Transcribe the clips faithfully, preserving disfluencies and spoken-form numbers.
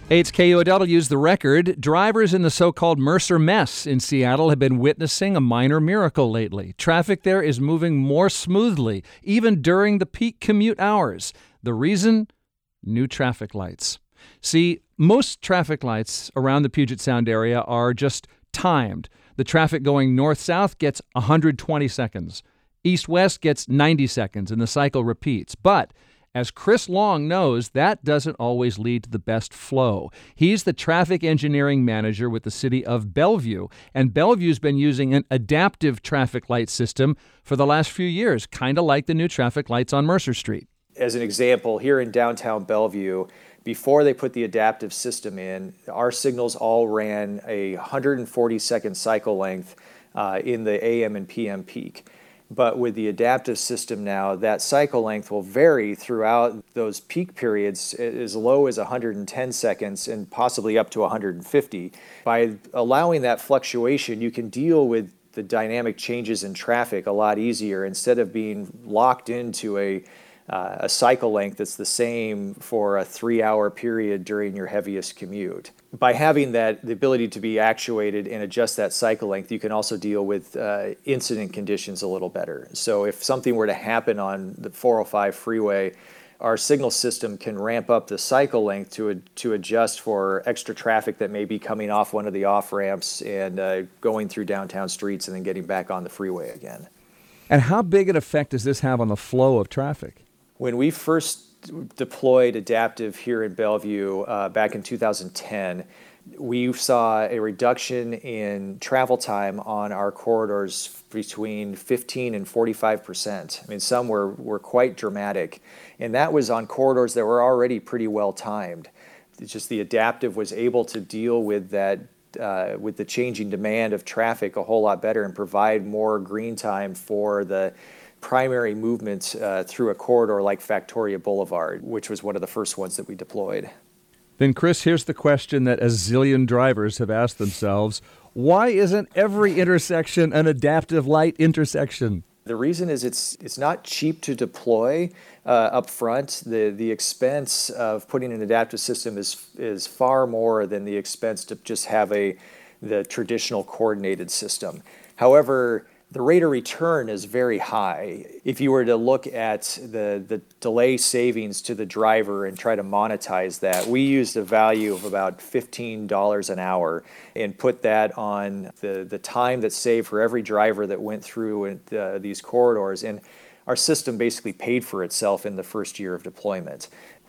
Hey, it's K U O W's The Record. Drivers in the so-called Mercer Mess in Seattle have been witnessing a minor miracle lately. Traffic there is moving more smoothly, even during the peak commute hours. The reason? New traffic lights. See, most traffic lights around the Puget Sound area are just timed. The traffic going north-south gets one hundred twenty seconds. East-west gets ninety seconds, and the cycle repeats. But as Chris Long knows, that doesn't always lead to the best flow. He's the traffic engineering manager with the city of Bellevue, and Bellevue's been using an adaptive traffic light system for the last few years, kind of like the new traffic lights on Mercer Street. As an example, here in downtown Bellevue, before they put the adaptive system in, our signals all ran a one hundred forty second cycle length uh, in the A M and P M peak. But with the adaptive system now, that cycle length will vary throughout those peak periods as low as one hundred ten seconds and possibly up to one hundred fifty. By allowing that fluctuation, you can deal with the dynamic changes in traffic a lot easier instead of being locked into a uh, a cycle length that's the same for a three-hour period during your heaviest commute. By having that, the ability to be actuated and adjust that cycle length, you can also deal with uh, incident conditions a little better. So if something were to happen on the four oh five freeway, our signal system can ramp up the cycle length to to adjust for extra traffic that may be coming off one of the off-ramps and uh, going through downtown streets and then getting back on the freeway again. And how big an effect does this have on the flow of traffic? When we first deployed adaptive here in Bellevue uh, back in two thousand ten, we saw a reduction in travel time on our corridors between fifteen and forty-five percent. I mean, some were, were quite dramatic. And that was on corridors that were already pretty well timed. It's just the adaptive was able to deal with that, uh, with the changing demand of traffic a whole lot better and provide more green time for the primary movements uh, through a corridor like Factoria Boulevard, which was one of the first ones that we deployed. Then, Chris, here's the question that a zillion drivers have asked themselves. Why isn't every intersection an adaptive light intersection? The reason is it's it's not cheap to deploy uh, up front. The the expense of putting an adaptive system is is far more than the expense to just have a the traditional coordinated system. However, the rate of return is very high. If you were to look at the, the delay savings to the driver and try to monetize that, we used a value of about fifteen dollars an hour and put that on the, the time that's saved for every driver that went through uh, these corridors. And our system basically paid for itself in the first year of deployment.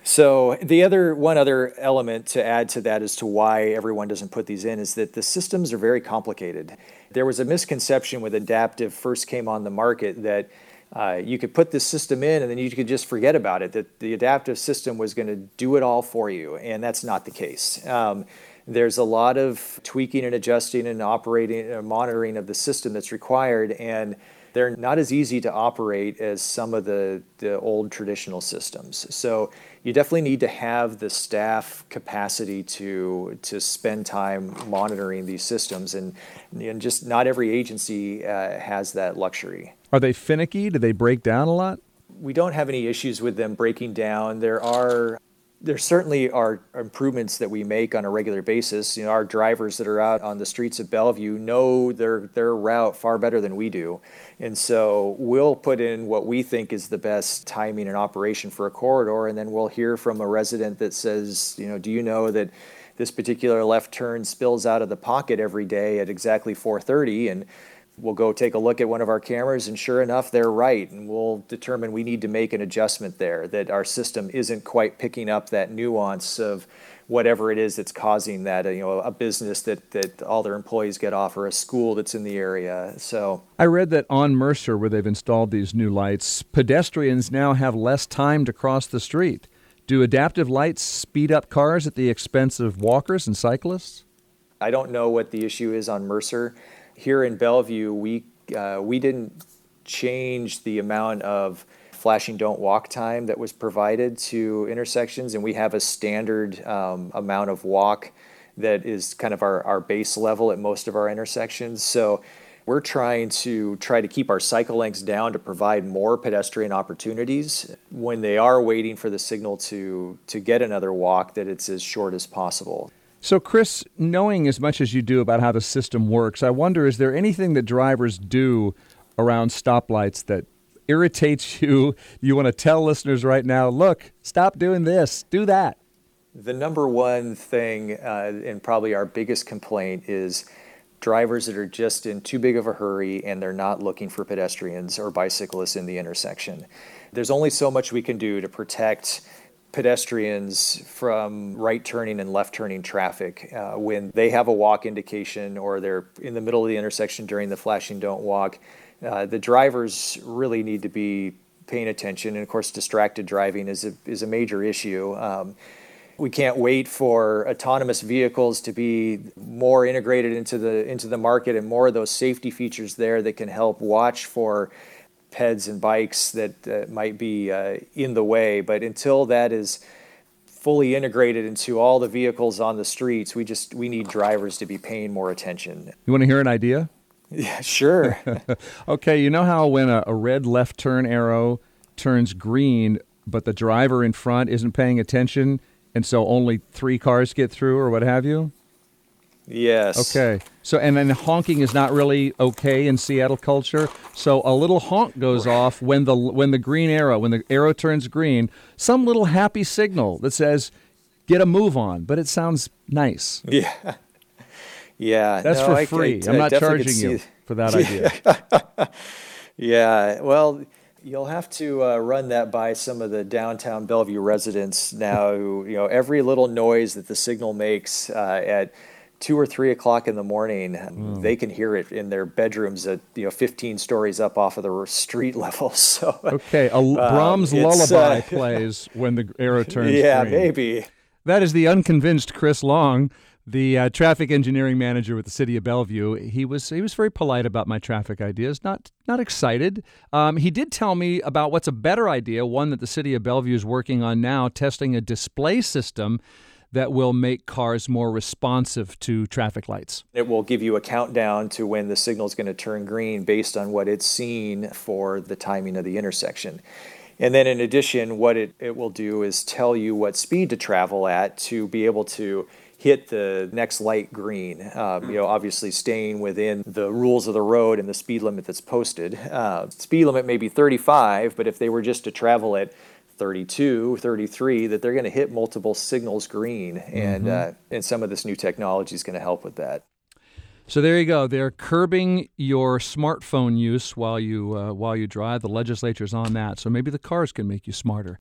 So the other one other element to add to that as to why everyone doesn't put these in is that the systems are very complicated. There was a misconception when adaptive first came on the market that uh, you could put this system in and then you could just forget about it, that the adaptive system was going to do it all for you, and that's not the case. Um, there's a lot of tweaking and adjusting and operating and monitoring of the system that's required, and they're not as easy to operate as some of the, the old traditional systems. So you definitely need to have the staff capacity to to spend time monitoring these systems, and, and just not every agency uh, has that luxury. Are they finicky? Do they break down a lot? We don't have any issues with them breaking down. There are There certainly are improvements that we make on a regular basis. You know, our drivers that are out on the streets of Bellevue know their their route far better than we do. And so we'll put in what we think is the best timing and operation for a corridor, and then we'll hear from a resident that says, you know, do you know that this particular left turn spills out of the pocket every day at exactly four thirty? And we'll go take a look at one of our cameras, and sure enough, they're right. And we'll determine we need to make an adjustment there, that our system isn't quite picking up that nuance of whatever it is that's causing that, you know, a business that, that all their employees get off, or a school that's in the area. So I read that on Mercer, where they've installed these new lights, pedestrians now have less time to cross the street. Do adaptive lights speed up cars at the expense of walkers and cyclists? I don't know what the issue is on Mercer. Here in Bellevue, we uh, we didn't change the amount of flashing don't walk time that was provided to intersections, and we have a standard um, amount of walk that is kind of our, our base level at most of our intersections. So We're trying to try to keep our cycle lengths down to provide more pedestrian opportunities when they are waiting for the signal to, to get another walk, that it's as short as possible. So, Chris, knowing as much as you do about how the system works, I wonder, is there anything that drivers do around stoplights that irritates you? You want to tell listeners right now, look, stop doing this, do that. The number one thing, uh, and probably our biggest complaint, is drivers that are just in too big of a hurry and they're not looking for pedestrians or bicyclists in the intersection. There's only so much we can do to protect pedestrians from right turning and left turning traffic uh, when they have a walk indication or they're in the middle of the intersection during the flashing don't walk. Uh, the drivers really need to be paying attention, and of course distracted driving is a, is a major issue. Um, we can't wait for autonomous vehicles to be more integrated into the into the market and more of those safety features there that can help watch for peds and bikes that uh, might be uh, in the way. But until that is fully integrated into all the vehicles on the streets, we just we need drivers to be paying more attention. You want to hear an idea? Yeah, sure. Okay, you know how when a, a red left turn arrow turns green, but the driver in front isn't paying attention, and so only three cars get through or what have you? Yes. Okay. So, and then honking is not really okay in Seattle culture. So a little honk goes off when the when the green arrow, when the arrow turns green, some little happy signal that says, get a move on, but it sounds nice. Yeah. Yeah. That's no, for I, free. I, I I'm not definitely charging could you see- for that idea. Yeah. Well, you'll have to uh, run that by some of the downtown Bellevue residents now. Who, you know, every little noise that the signal makes uh, at two or three o'clock in the morning, mm. they can hear it in their bedrooms at you know fifteen stories up off of the street level. So okay, a um, Brahms lullaby uh, plays when the arrow turns yeah, green. Maybe. That is the unconvinced Chris Long, the uh, traffic engineering manager with the city of Bellevue. He was he was very polite about my traffic ideas, not not excited. Um, he did tell me about what's a better idea, one that the city of Bellevue is working on now, testing a display system that will make cars more responsive to traffic lights. It will give you a countdown to when the signal is going to turn green based on what it's seen for the timing of the intersection. And then in addition, what it, it will do is tell you what speed to travel at to be able to hit the next light green, um, you know, obviously staying within the rules of the road and the speed limit that's posted. Uh, speed limit may be thirty-five, but if they were just to travel at thirty-two, thirty-three, that they're going to hit multiple signals green, and mm-hmm. uh, and some of this new technology is going to help with that. So there you go. They're curbing your smartphone use while you uh, while you drive. The legislature's on that, so maybe the cars can make you smarter.